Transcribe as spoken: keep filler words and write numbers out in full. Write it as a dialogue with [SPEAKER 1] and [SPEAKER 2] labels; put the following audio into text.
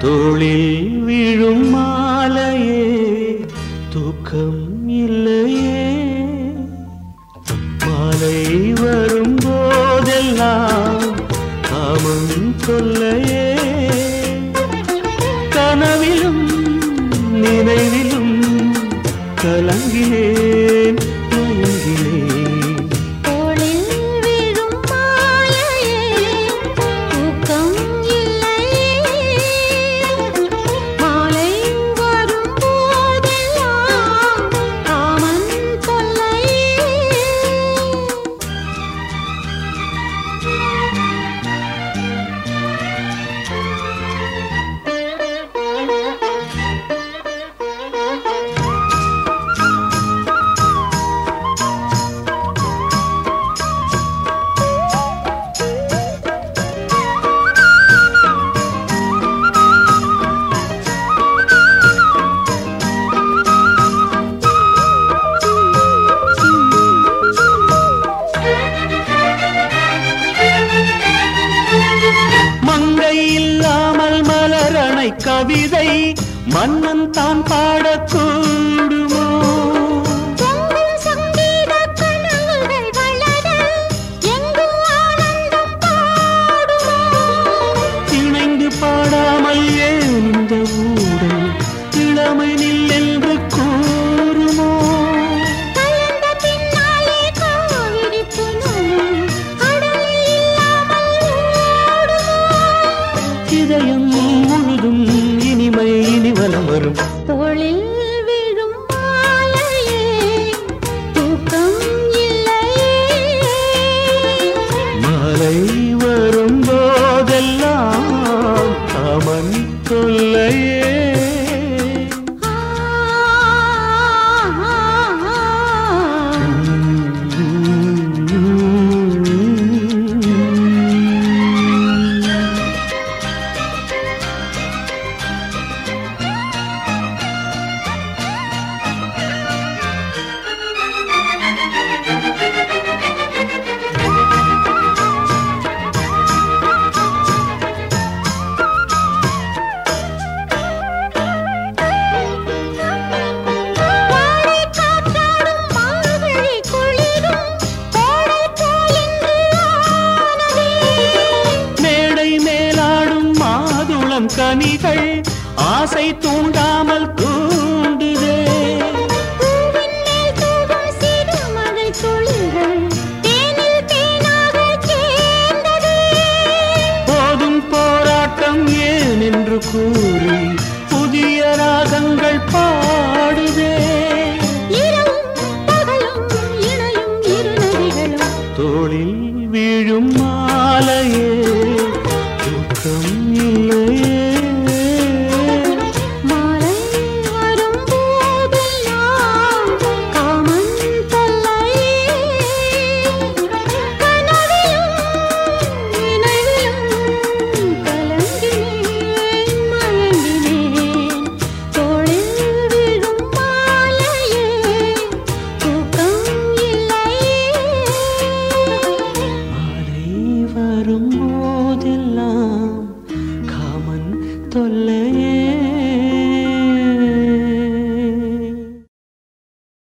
[SPEAKER 1] தோளில் விழும் மாலையே தூக்கம் இல்லையே மாலை வரும் போதெல்லாம் காமம் சொல்லையே கனவிலும் நினைவிலும் கலங்கினேன் மயங்கினேன் கவிதை மன்னன் தான் பாடக்கூடுமோ இணைந்து பாடாமல் ஏன் இந்த ஊடல் இளமை நில் என்று கூறுமோ இதயம் முழுதும் இனிமை இனிவலம் வரும்
[SPEAKER 2] தோளில் விழும் மாலையே தூக்கம் இல்லையே
[SPEAKER 1] மாலை வரும் போதெல்லாம் காமன் தொல்லையே கனிகள் ஆசை தூண்டாமல் தூண்டுதே போதும் போராட்டம் ஏன் என்று கூறி புதிய ராகங்கள் பாடுதே தோளில் வீழும் மாலையே தூக்கம் இல்லையே வரும்போதெல்லாம் காமன் தொல்லை